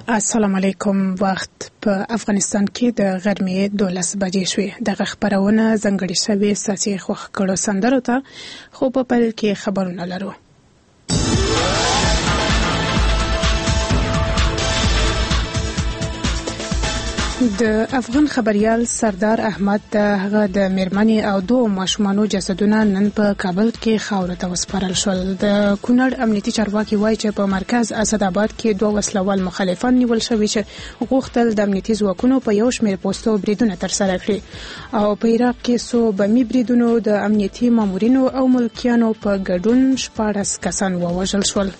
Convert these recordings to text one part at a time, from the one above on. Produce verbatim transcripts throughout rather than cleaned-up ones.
السلام علیکم. وخت په افغانستان کې د غرمې دولس بجې شوې. دغه خبرونه ځنګړې شوې ساسي خوښ کړو سندرو ته، خو په پیل کې خبرونه لرو. د افغان خبريال سردار احمد د هغه د میرمنې او دوه ماشومانو جسدونه نن په کابل کې خاورو ته وسپارل شول. د کونړ امنیتي چارواکي وایي چې په مرکز اسداباد کې دوه وسلوال مخالفان نیول شوي چې غوښتل د امنیتي ځواکونو په یو شمېر پوستو بریدونه ترسره کړي، او په عراق کې څو بمي بریدونو د امنیتي مامورینو او ملکیانو په ګډون شپاړس کسان ووژل شول.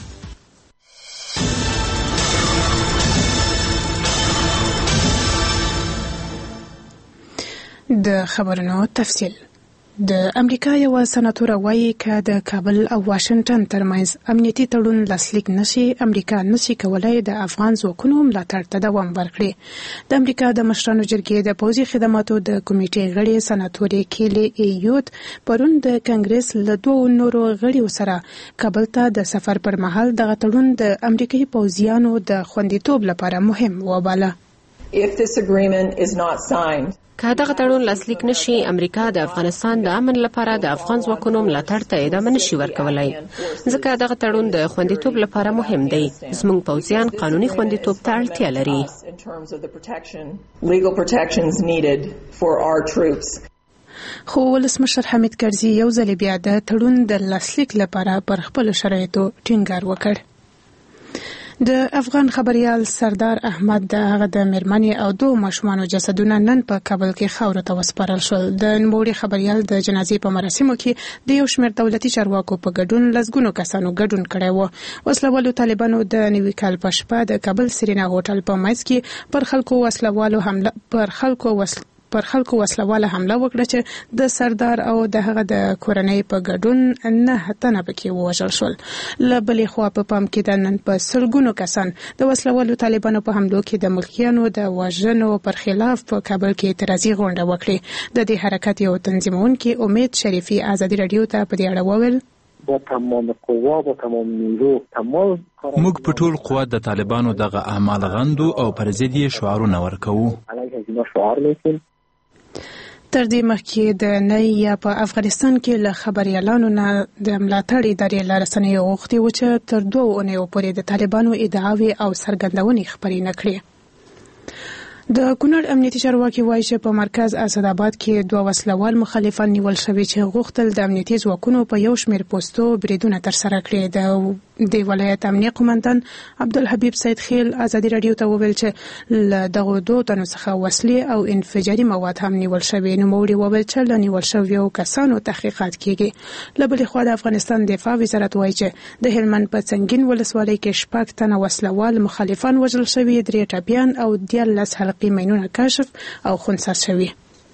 د خبرونو تفصیل. د امریکا یو سناتور وایي چې د کابل او واشنگټن ترمنځ امنیتي تړون لاسلیک نشي، امریکا نشي کولای د افغان ځواکونو ملاتړ ته دوام ورکړي. د امریکا د مشرانو جرګې د پوځي خدماتو د کمیټې غړي سناتور کیلی ایوت پرون د کنګریس له دوه نورو غړیو سره کابل ته د سفر پر مهال دغه تړون د امریکایي پوځیانو د خوندیتوب لپاره مهم وباله. If this agreement is not signed, که دغه تړون لاسلیک نشي، امریکا د افغانستان د امن لپاره د افغان ځواکونو ملاتړ ته ادامه نشي ورکولای، ځکه دغه تړون د خوندیتوب لپاره مهم دی. زموږ پوځیان قانوني خوندیتوب ته اړتیا لري. خو ولسمشر حمید کرزي یو ځل بیا د تړون د لاسلیک لپاره پر خپل شرایطو ټینګار وکړ. د افغان خبريال سردار احمد د هغه د میرمنې او دوه ماشومانو جسدونه نن په کابل کې خاورو ته وسپارل شول. د نوموړي خبريال د جنازې په مراسمو کې د یو شمېر دولتي چارواکو په ګډون لسګونو کسانو ګډون کړی و. وسلوالو طالبانو د نوي کال په شپه د کابل سرینا هوټل په منځ کې پر خلکو وسلوالو حمله پر خلکو وسل پر خلکو وسلواله حمله وکړه چې د سردار او د هغه د کورنۍ په ګډون نه تنه پکې ووژل شول. له بلې خوا په پام کې د نن په سلګونو کسان د وسلوالو طالبانو په حملو کې د ملکیانو د وژنو پر خلاف په کابل کې اعتراضي غونډه وکړه. د دې حرکت یو تنظیمونکي امید شریفي ازادي رادیو ته په دې اړه وویل: با تمام قوا با تمام نیرو تمام موږ په ټول قوت د طالبانو دغه اعمال غندو او پر ضد یې شعارونه ورکوو. تر دې مخکې د نه یا په افغانستان کې له خبريالانو نه د ملاتړ ادارې له رسنیو غوښتي و چې تر دوه اونیو پورې د طالبانو ادعاوې او څرګندونې خپرې نه کړي. د کونړ امنیتي چارواکي وایي چې په مرکز اسداباد کې دوه وسلوال مخالفان نیول شوي چې غوښتل د امنیتي ځواکونو په یو شمېر پوستو بریدونه ترسره کړي. د د ولایت امنیه قومندان عبدالحبیب سید خیل ازادي رادیو ته وویل چې له دغو دوه تنو څخه وسلې او انفجاري مواد هم نیول شوي. نوموړي وویل چې له نیول شویو کسانو تحقیقات کیږي. له بلې خوا د افغانستان دفاع وزارت وایي چې د هلمند په څنګین ولسوالۍ کې شپږ تنه وسلوال مخالفان وژل شوي، درې ټپیان او دیارلس حلقې مینونه کشف او خنثی شوي.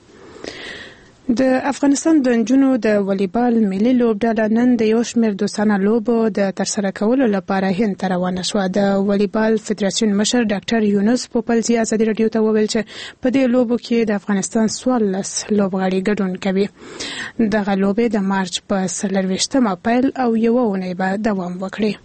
د افغانستان د نجونو د والیبال ملي لوبډله نن د یو شمېر دوستانه لوبو د ترسره کولو لپاره هند ته روانه شوه. د والیبال فدراسیون مشر ډاکټر یونس پوپلزي ازادي رادیو ته وویل چې په دې لوبو کې د افغانستان څوارلس لوبغاړي ګډون کوي. دغه لوبې د مارچ په څلرویشتمه پیل او یوه اونۍ به دوام وکړي.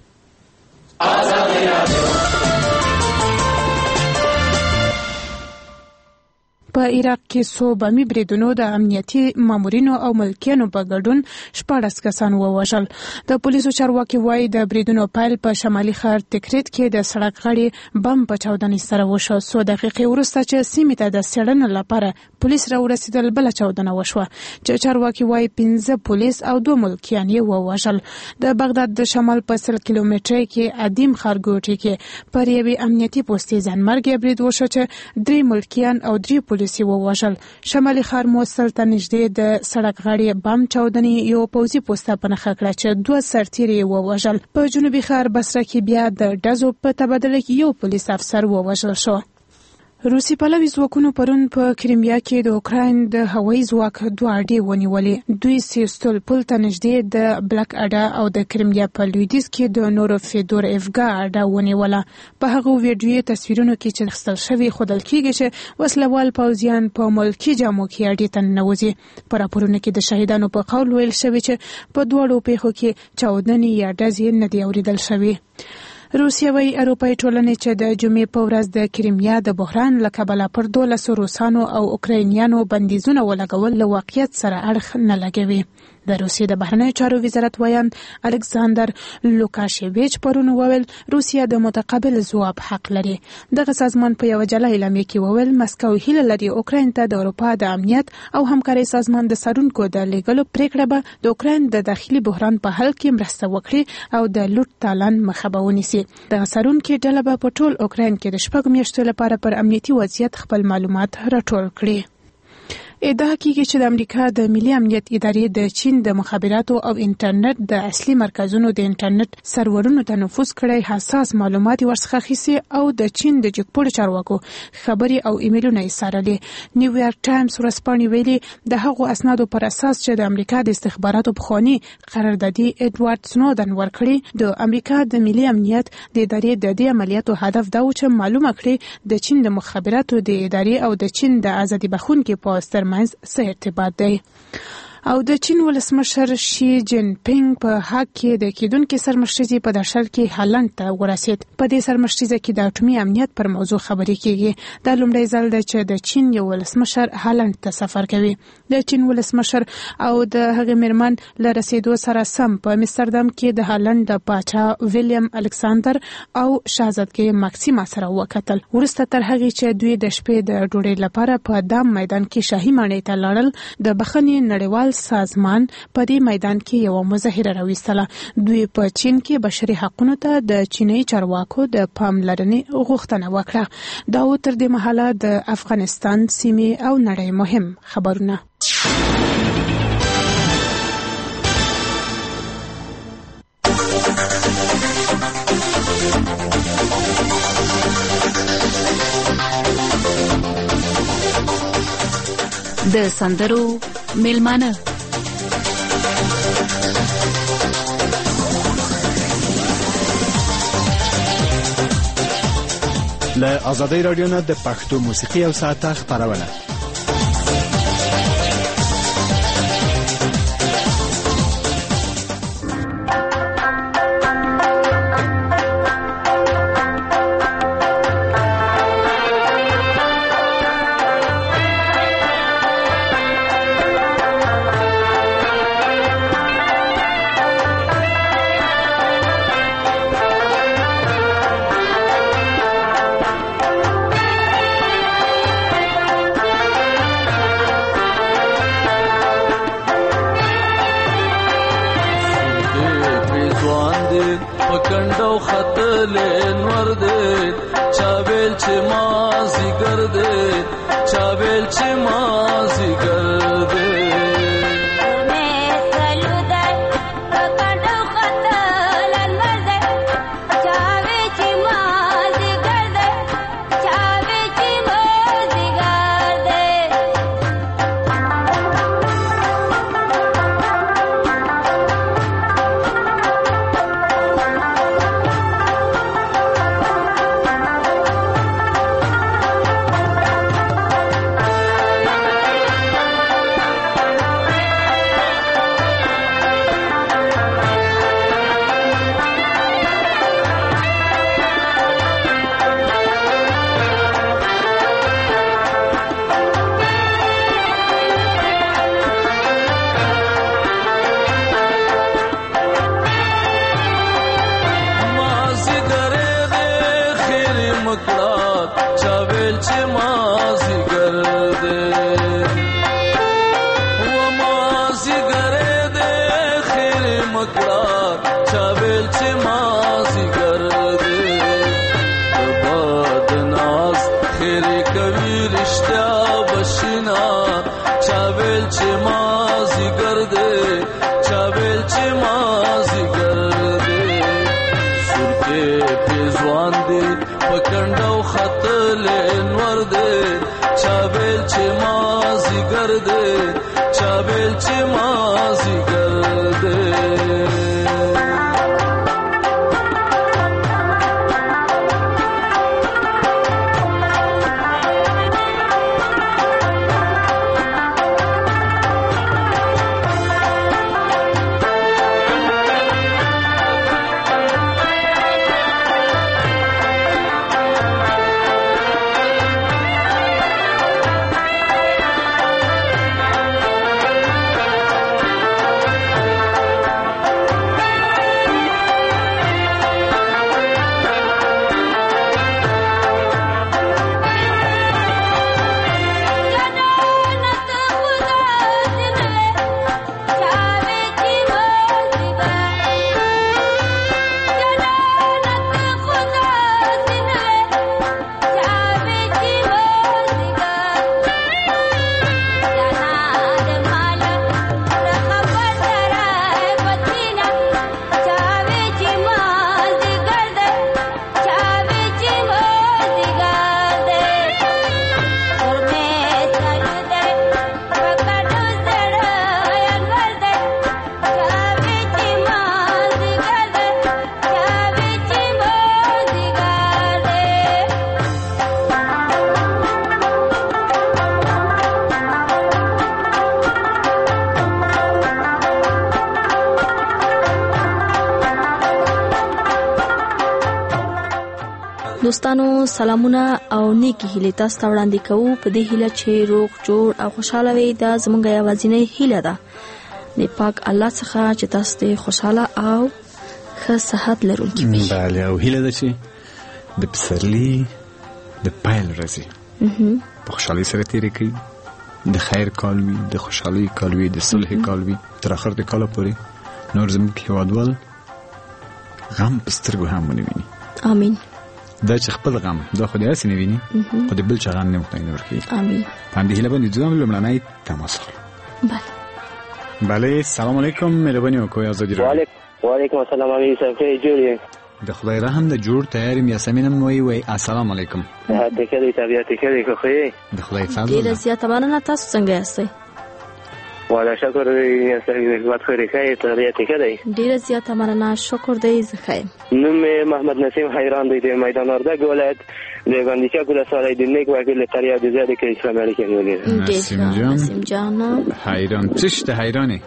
په عراق کې څو بمي بریدونو د امنیتي مامورینو او ملکیانو په ګډون شپاړس کسان ووژل. د پولیسو چارواکي وایي د بریدونو پیل په شمالي ښار تکریت کې د سړک غاړې بم په چاودنې سره وشو. څو دقیقې وروسته چې سیمې ته د څېړنې لپاره پولیس راورسېدل، بله چاودنه وشوه چې چارواکي وایي پنځه پولیس او دوه ملکیان یې ووژل. د بغداد د شمال په سل کیلومترۍ کې ادیم ښارګوټي کې پر یوې امنیتي پوستې ځانمرګي برید وشو چې درې ملکیان او درې پولیس ووژل. شمالي ښار موصل ته نږدې د سړک غاړې بم چاودنې یو پوځي پوسته په نښه کړه چې دوه سرتیري یې ووژل. په جنوبي ښار بصره کې بیا د ډزو په تبادله کې یو پولیس افسر ووژل شو. روسي پلوي ځواکونو پرون په کریمیا کې د اوکراین د هوایي ځواک دوه اډې ونیولې. دوی سیستول پل ته نږدې د بلک اډه او د کریمیا په لویدیځ کې د نورو فیدورېفګا اډه ونیوله. په هغو ویډیوي تصویرونو کې چې اخیستل شوي ښودل کېږي چې وسلوال پوځیان په ملکي جامو کې اډې ته ننوځي. په راپورونو کې د شهیدانو په قول ویل شوي چې په دواړو پیښو کې چاودنې یا ډزې نه دي اورېدل شوي. روسیه وی اروپای ټولنې چې د جمعې په ورځ د کریمیا د بحران له کبله پر دولسو روسانو او اوکراینیانو بندیزونه ولګول له واقعیت سره اړخ نه لګوي. د روسیې د بهرنیو چارو وزارت ویان الکساندر لوکاشیویچ پرون وویل روسیه د متقابل ځواب حق لري. دغه سازمان په یو جلا اعلامیه کې وویل مسکو هیله لري اوکراین ته د اروپا د امنیت او همکارۍ سازمان د سرونکو د لیږلو پریکړه به د اوکراین د داخلي بحران په حل کې مرسته وکړي او د لوټ تالان مخه به ونیسي. دغه سرونکي ډله به په ټول اوکراین کې د شپږ میاشتو لپاره پر امنیتي وضعیت خپل معلومات راټول کړي. ادعا کیږي چې د امریکا د ملي امنیت ادارې د چین د مخابراتو او انټرنیټ د اصلي مرکزونو د انټرنیټ سرورونو ته نفوذ کړی حساس معلومات ورڅخه اخیستي او د چین د جګپوړو چارواکو خبري او ایمیلونه یې څارلي. نیویارک ټایمز ورځپاڼې ویلي د هغو اسنادو پر اساس چې د امریکا د استخباراتو پخوانی قراردادي ایډوارډ سنودن ورکړي د امریکا د ملي امنیت د ادارې د دې عملیاتو هدف دا و چې معلومه کړي د چین د مخابراتو د ادارې او د چین د ازادي بخښونکو په ترمنځ څه ارتباط دی. او د چین ولسمشر شي جین پینګ په حق کې د کېدونکو سرمشرزي په درشل کې هالند ته ورسید. په دې سرمشرزي کې د اټومي امنیت پر موضوع خبرې کیږي. دا لومړی ځل دی چې د چین یو ولسمشر هالند ته سفر کوي. د چین ولسمشر او د هغې میرمن له رسیدو سره سم په امستردام کې د هالند د پاچا ویلیام الکساندر او شاهزادګۍ ماکسیما سره وکتل. وروسته تر هغې چې دوی د شپې د ډوډۍ لپاره په دام میدان کې شاهي ماڼۍ ته لاړل د بخښنې نړیوال سازمان په دې میدان کې یو مظاهره راوستله. دوی په چین کې بشري حقوقو ته د چیني چارواکو د پاملرنې غوښتنه وکړه. دا و تر دې مهاله د افغانستان سیمې او نړۍ مهم خبرونه. د سندرو میلمانه له آزادۍ رادیو نه د پښتو موسیقي او ساعته خبرونه. دوستانو سلامونه او نیکی هیله تاسو ته وړاندې کوو په دې هیله چې روغ جوړ او خوشاله وي. دا زموږ یوازینۍ هیله ده د پاک الله څخه چې تاسو ته خوشاله او ښه صحت لرونکي وي. بله او هیله ده چې د پسرلي د پیل ورځې په خوشحالۍ سره تېرې کړي، د خیر کال وي، د خوشحالۍ کال وي، د صلح کال وي، تر اخر د کاله پورې نور زموږ هېوادوال غم په سترګو هم ونه ویني. آمین. دا چې خپل غم دا خو دې هسې نه ویني خو د بل چا غم نه خدای نه ورکوي. آمین. په همدې هیله باندې ځو لومړنی تماس اخلو. بله بله سلام علیکم، مهرباني وکړئ ازادي راډیو. وعلیکم السلام. امیر صاحب ښه جوړ یې؟ د خدای رحم د جوړ تیار یم. یاسمین هم وایي وایي السلام علیکم. ته ښه دی؟ طبیعت ښه دی که ښه یې؟ د خدای فضل ډېره زیاته مننه. تاسو څنګه یاستئ؟ والا شکر دی صاحب ښه دی. طبیعت ښه دی؟ ډېره زیاته مننه. شکر دی. زه ښه یم. نوم مې محمد نسیم حیران دی د میدان وردګ ولایت د ګاندیچک ولسوالۍ د نیک وکیل قریه د زیادې کې اسلامي اړیکې نیولې. نسیم جان نسیم جان حیران څه شته حیرانې؟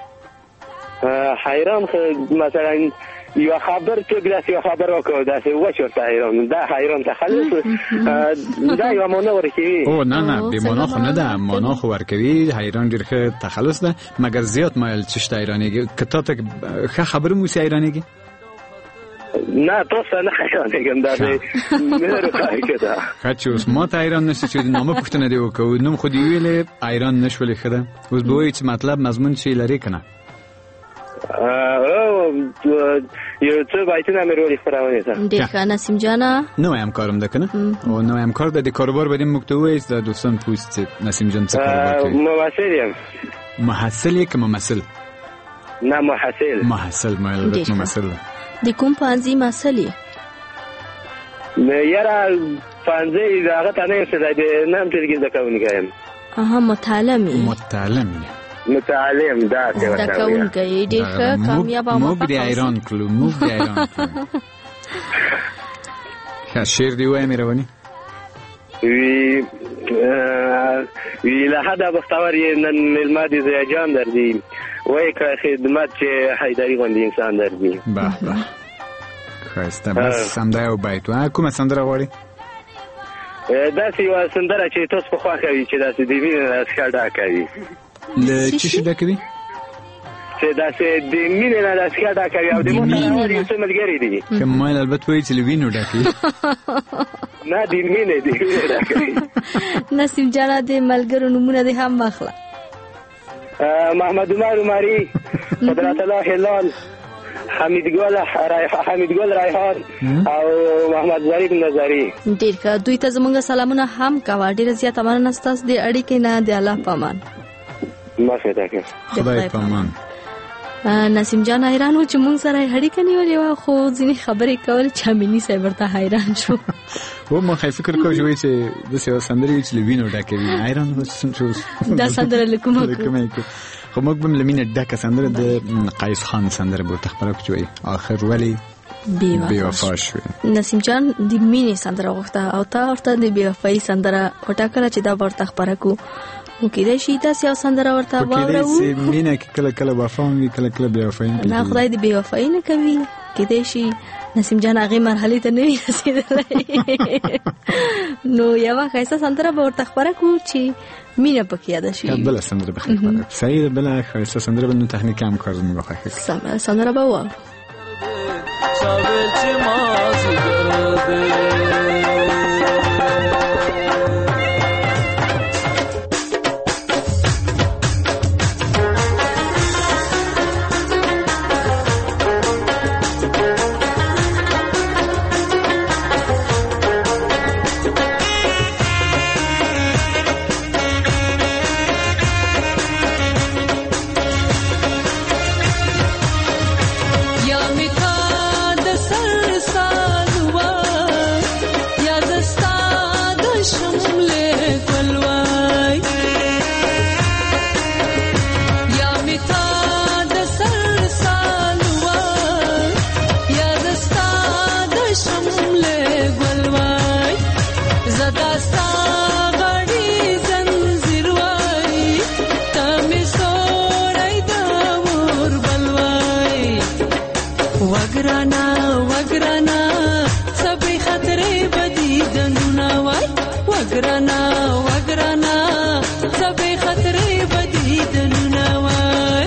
حیران مثلا یو خبر څوک داسې یو خبر وکړو داسې وچ ورته حیران دا حیران تخلص دا یو معنا ورکوي. او نه نه بې معنا خو نه ده، معنا خو ورکوي. حیران ډېر ښه تخلص ده مګر زیات مایل څه شته حیرانېږي که تا ته ښه خبره مو اوسي حیرانېږي؟ نه تاسو نه حیرانېږم دا دی مهر خواهی ده ښه چې اوس ما ته حیران نشته چې د نامه پوښتنه دې وکړو نوم خو دې ویلې حیران نه شولې. ښه ده اوس به وایي چې مطلب مضمون چې لري که نه؟ یو څه بایتونه مې وروړي خپرونې ته. ډېر ښه نسیم جانه. نوی همکار هم ده که نه؟ او نوی همکار ده د کاروبار به دې موږ ته ووایست د دوستان پوست چې نسیم جان څه کاروبار کوي؟ ممثل یم. محصل یې که ممثل؟ نه محصل. محصل ما البته ممثل ده. د کوم پوهنځي محصل یې؟ یاره پوهنځی د هغه ته نه یم چې د نهم ټولګي زده کوونکی یم. اها متعلم یې. متعلم یې. متعلم دا څه زده کوونکی ډېر ښه کامیاب او موږ دې حیران کړو موږ دې حیران کړو. ښه شعر دې ووایه مهرباني. وی وی له حده بختور یې نن مېلمه دې زیاجان دردي وایي که خدمت چې حیدري غوندې انسان دردي. به به ښایسته. بس همدا یو بیت و. کومه سندره غواړې؟ داسې یوه سندره چې تاسو په خوښه وي چې داسې د مینې نه څخه ډکه وي. له څه شي ډکه وي؟ چې داسې د مینې نه داسې ښه ډکه وي او د موږ یو څه ملګري دي. ښه مایل البته وایي چې له وینو ډکه وي. نه د مینې د مینې ډکه وي. نسیم جانه د ملګرو نومونه دې هم واخله. محمد عمر عمري، قدرت الله هلال، حمید ګل حمید ګل ریحان او محمد ظریف نظری. ډېر ښه. دوی ته زموږ سلامونه هم کوه. ډېره زیاته مننه ستاسو د اړیکې نه. د الله په امان. مخې ته کې خدای په امان. نسیم جان حیران و چې مونږ سره اړیکه نیولې وه خو ځینې خبرې کول چې امیني صاحب ورته حیران شو. و ما خی فکر کوم چې داسې یوه سندرې وي چې له وینو ډکې وي. حیران و دا سندره له کومه کړو خو موږ به هم له مینې ډکه سندره د قیس خان سندره به ورته خپره کړو چې وایي آخر ولې بېوفا شوې. نسیم جان د مینې سندره غوښته او تا ورته د بېوفایي سندره وټاکله چې دا به ورته خپره کړو. نو کېدای شي تاسې یو سندره ورته واورو. کېدای شي مینه کې کله کله وفا هم وي کله کله بېوفایي هم. نه خدای دې بېوفایي نه کوي. کېدای شي نسیم جان هغې مرحلې ته نه وي رسېدلی. نو یوه ښایسته سندره به ورته خپره کړو چې مینه پکې یاده شي. بله سندره به خپره کړو. صحیح ده. بله ښایسته سندره به نو تخنیکي همکار زموږ خوښه کړي. سندره به واورو. وگرانا وگرانا سبې خطرې بدی دنونه وای وګرنا وګرنا سبې خطرې بدی دنونه وای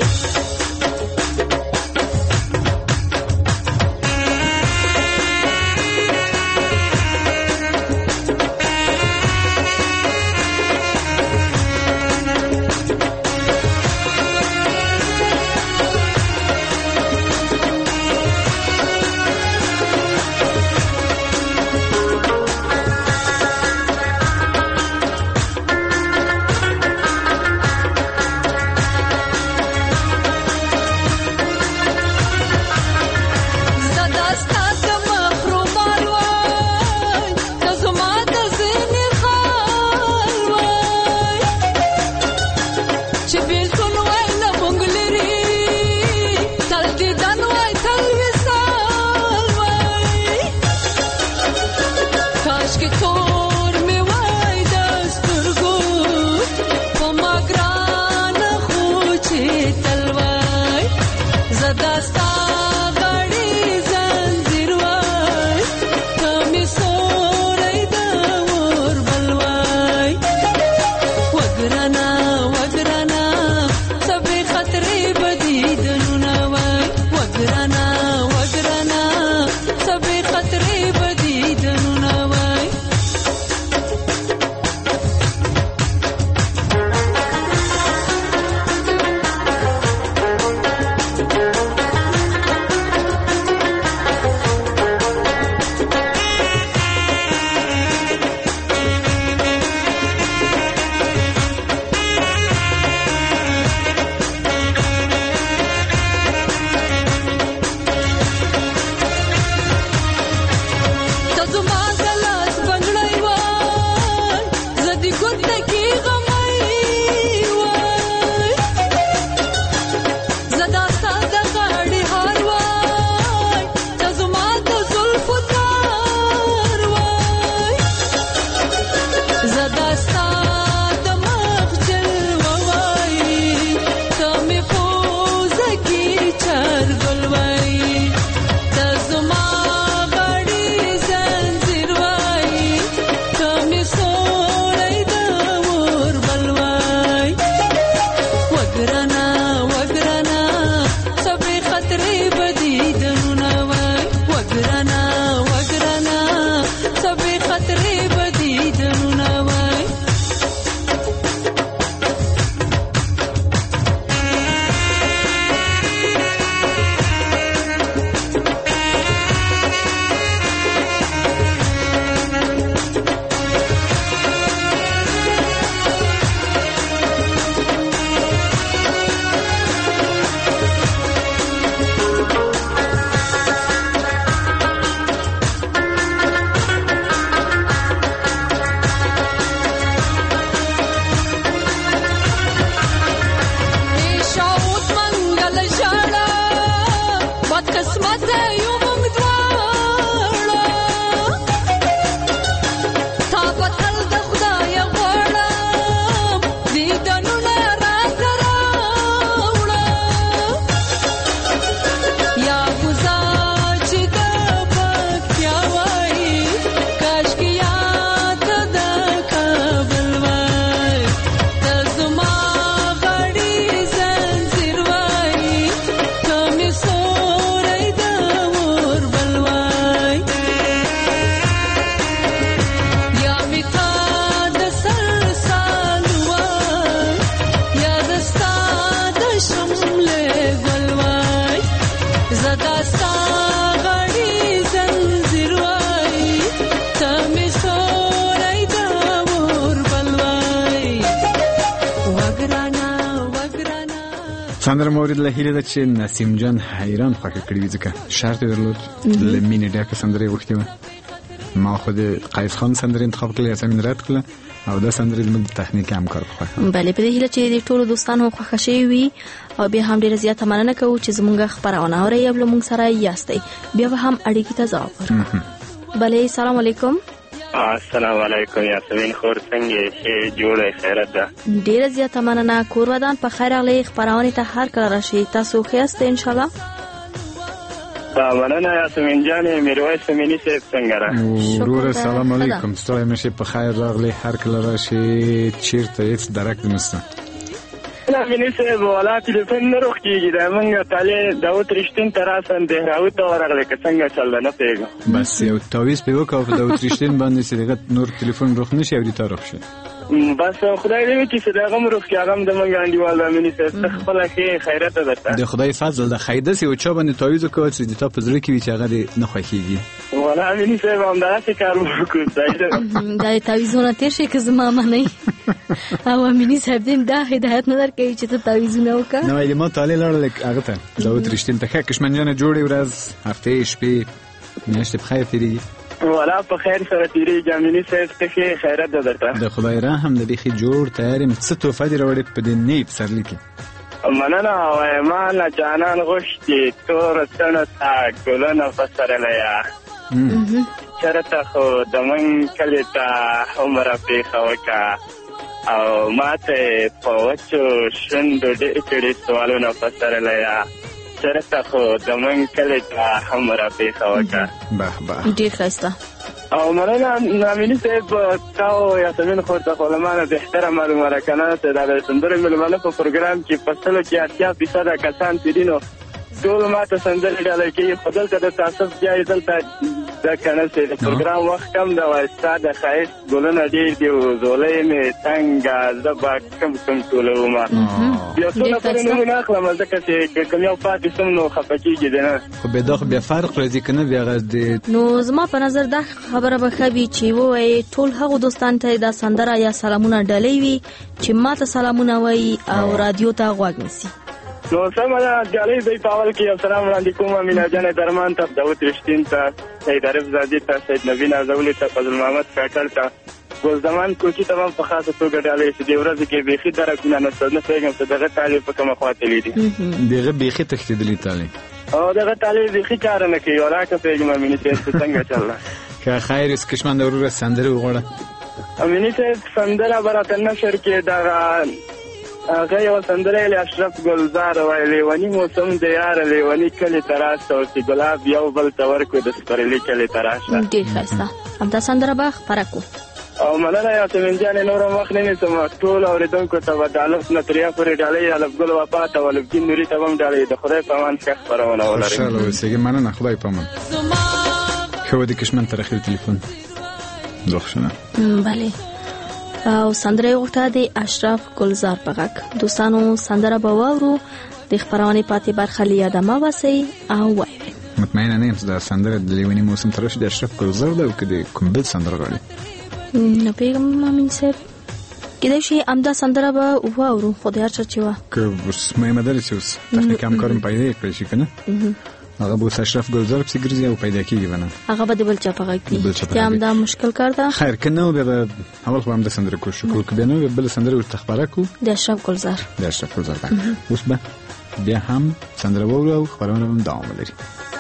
سندره مورد له هیله ده چې نسیم جان حیران خوښه کړي وي ځکه شرط یې درلود له مینې ډکه سندره یې غوښتې وه. ما خو د قیس خان سندره انتخاب کړله، یاسمین رد کړله او دا سندره زموږ د تخنیکي همکار په خوښه. بله په دې هیله چې د ټولو دوستانو خوښه شوې وي او بیا هم ډېره زیاته مننه کوو چې زموږ خپرونه اورئ او له موږ سره یاستئ. بیا به هم اړیکې ته ځواب ورکړو. بله سلام علیکم. السلام علیکم یاسمین خور څنګه یې؟ جوړه خیرت ده. ډیره زیاته مننه. کور ودان په خیر راغلی. خپرونه ته هر کله راشي. تاسو ښه یاست ان شاء الله؟ مننه یاسمین جان میرویس امینی صاحب څنګه را ورور سلام علیکم ستړی مشه په خیر راغلی هر کله راشي چیرته هیڅ درک نشته امینی صاحب ولا تلیفون نه روخ کیږي دا موږ تعالی داوود رښتین تراسن د راوت ورغله که څنګه چل نه پیګم بس یو تعویض په وکاو په داوود رښتین باندې سره نور تلیفون روخ نشي او دې تاریخ شي بس خدای دې چې صداقه مروف کې هغه د منګ انډیوال امینی صاحب خپل کې خیرت ده د خدای فضل د خیده سی او چا باندې تعویض وکړ چې د تا په ځل کې وی چې هغه دې نه خوښيږي ولا امینی صاحب هم دا څه کار وکړ دا تعویضونه تیر شي که زما معنی او امینی صاحب دې دا هدایت نه درکې چې ته تعویضونه وکړه نو یې ما تعالی لړل هغه ته داوود رښتین ته کښمنجانه جوړي ورځ هفته شپې میاشتې په خیر تیریږي ولا په خیر سره تیریږي امینی صاحب ته خیرت ده درته د خدای رحم د بيخي جوړ تیار څه توفه دی وروړي په دې نیب سرلی کې مننه وای ما نه جانان غوښتي تور څنګه تا ګلونه فسرلیا چرته خو د من کلی ته عمر په خوکا او ماته په وچو شندو دې چې سوالونه فسرلیا چرته خو د من کلی ته عمر په خوکا به به ډیر ښایسته او مننه امینی صاحب تاسو یاسمین خو ته علماء به احترام معلومه کنه ته د سندرې ملمنه په پروګرام کې فصل کې اتیا فیصد کسان تیرینو ټول ماته سندرې ډالۍ کې خپل ته د تاسو ځای دلته د کنه چې د پروګرام وخت کم دا واسطه د خایس ګلونه ډیر دی زولې می څنګه زبا کم کم ټولو ما بیا څه په نوم نه اخلم ځکه چې کوم یو پاتې سم نو خپکیږي نه خو به دغه بیا فرق راځي کنه بیا غږ نو زما په نظر دا خبره به خوي چې وای ټول هغه دوستان ته دا سندره یا سلامونه ډالۍ وي چې ماته سلامونه وای او رادیو ته غوږ نسی نو سمه ده ډالۍ دی پاول کې السلام وړاندې کوم امینه جان درمان ته داوود رښتین ته سید عارف زادی ته سید نبی نازولی ته فضل محمد کاکړ ته ګل زمان کوچی ته هم په خاصه توګه ډالۍ چې د ورځې کې بیخي درکونه نه ستنه پیغام ته دغه تعالی په کومه خواته لیدي دغه بیخي تختیدلی تعالی او دغه تعالی بیخي کار نه کوي ولاکه پیغام امینه ته څنګه چل که خیر اس کشمن ضرور سندره وغوړه امینه ته سندره براتن نشر کې دا هغه یو سندره له اشرف ګلزار ویلې ونی موسم د یار لیونی کلی تراشه او چې ګلاب یو بل تور کو د سپرلی کلی تراشه ډیر ښایسته هم دا سندره به خبره کو او مننه یاسمین جان نور مخ نه نسم ټول اوریدونکو ته ودالف نتریا پرې ډالۍ الف ګل وفات او لبګین نوري ته هم ډالۍ د خدای په امان ښه خبرونه ولري ان شاء الله وسګي مننه خدای په امان خو د کشمن تر اخر تلیفون زوښ شنه بله او سندره وغوښته د اشرف ګلزار په غږ دوستانو سندره به واورو د خبرونه پاتې برخه لیدمه وسی او وایي مطمئنه نه یم چې دا سندره د لیونی موسم ترش د اشرف ګلزار ده او که د کوم بل سندره غواړي نو پیغام امین صاحب کله شي امدا سندره به واورو خو د هر چا چې وا که اوس مې مدار چې اوس تخنیک هم کارم پیدا کړی شي کنه هغه بو اشرف ګلزار په ګرځي او پیدا کیږي ونه هغه به د بل چا په غږ کې چې هم دا مشکل کار ده خیر کنه به اول خو هم د سندره کو شکر کبه نو بل سندره ورته خبره کو د اشرف ګلزار د اشرف ګلزار اوس به بیا هم سندره وورو او خبرونه هم دوام لري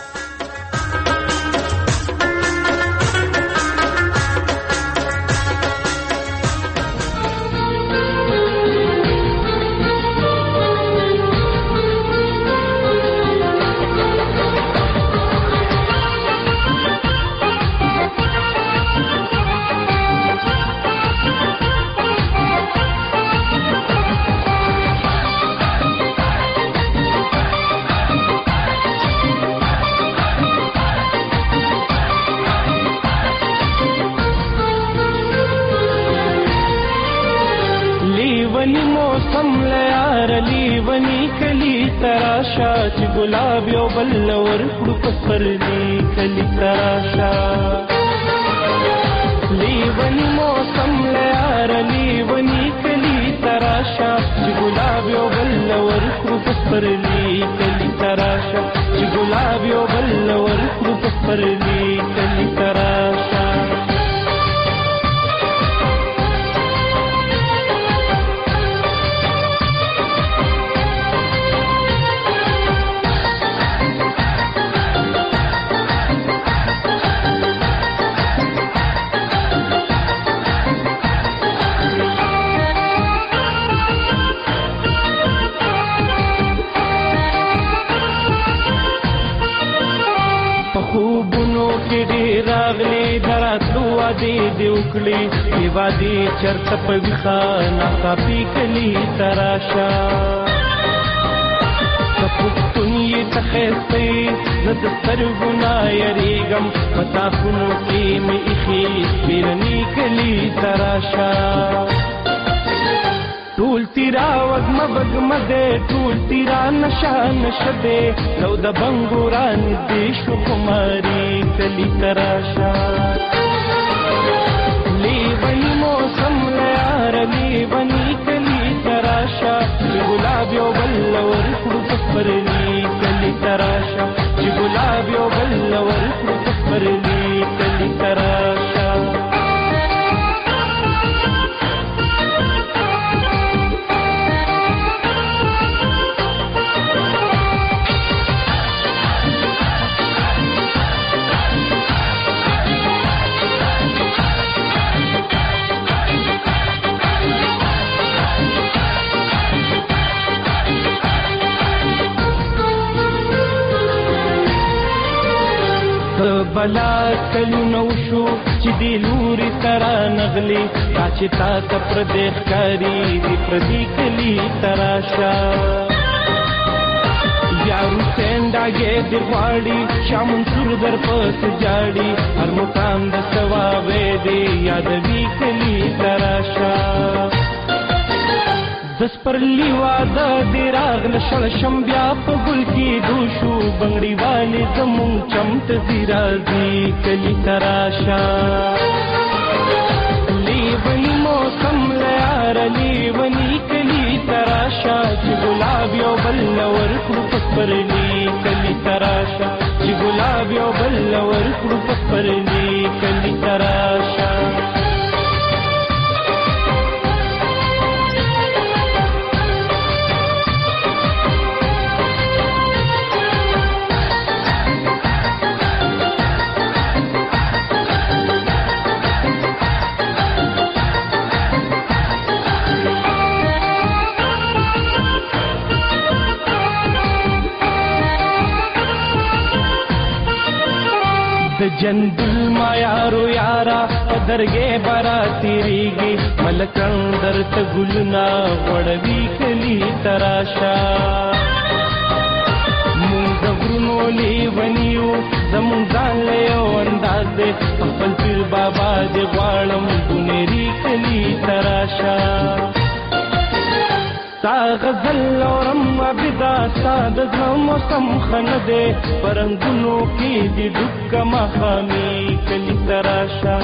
गुलाब यो बल्लवर कुपर दी कली तराशा लीवनी मौसम यार लीवनी कली तराशा गुलाब यो बल्लवर कुपर दी कली तराशा गुलाब यो बल्लवर कुपर दी कली तराशा خوبونو کې ډېر راغلي دراتلو وعدې دې وکړې دې وعدې چرته په ویښه ناڅاپي کلي ته راشه که پښتون یې ته ښایسته زه د سترګو نه یېرېږم په تاخونو کې مې ایښې بیرني کلي ته راشه ټول تیرا وږمه وږمه دی ټول تیرا نشه نشه دی لو د بنګو رانږدې شو خماري کلي ته راشه لیوني موسم له یاره لیوني کلي ته راشه چې ګلاب یو بل ورکړو په سپرلي کلي ته راشه چې ګلاب یو بل ورکړو په سپرلي کلي ته راشه بلا کلونه وشو چې دې لوري سره نغلي دا چې تا ته پردې ښکاري دې پردي کلي ته راشه یا روسین ډاګې دې غواړي شاه منصور در پسې جاړي هر مقام د ثوابې دې یادوي کلي ته راشه د سپرلي واده دې راغله شړشم بیا په ګل کې دوشو بنګړي والې زمونږ چمت ځي راځي کلي ته راشه لیوني موسم له یاره لیوني کلي ته راشه چې ګلاب یو بل ورکړو په سپرلي کلي ته راشه چې ګلاب یو بل ورکړو په سپرلي کلي ته راشه جندل ما یارو یارا پدرګې برا تیریږي ملکن درته ګلنا وړوي کلی تراشا مونږ غرونو لیونیو زمون ځان له یو انداز دې خپل پیر بابا دې غواړم دنيري کلی تراشا تا غزل اورم عبدا ساده زم موسم خنده پرنګونو کې دې ډوک مخامي کلی تراشا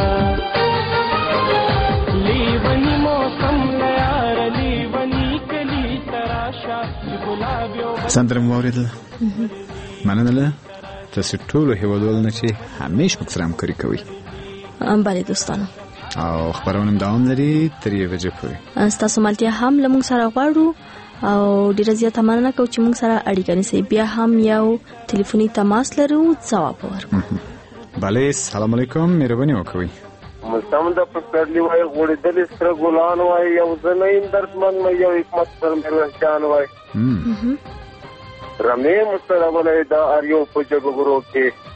لیونی موسم یار لیونی کلی تراشا ګلاب یو سندره موریدل مننه تاسو ټول هیوادوال نه چې همیش موږ سره همکاري کوي ام بله دوستانو او خبرونه دوام لري تر یوه بجې پورې تاسو مالتیا هم له موږ سره غواړو او ډیره زیاته مننه کوم چې موږ سره اړیکه نیسئ بیا هم یو ټلیفوني تماس لرو ځواب ورکړو بله سلام علیکم مهرباني وکړئ مستم د پسرلی وای غوړېدل سره ګلان وای یو زنین درمن مې یو حکمت سر مې جان وای رمې مستر ولې دا اریو په جګورو کې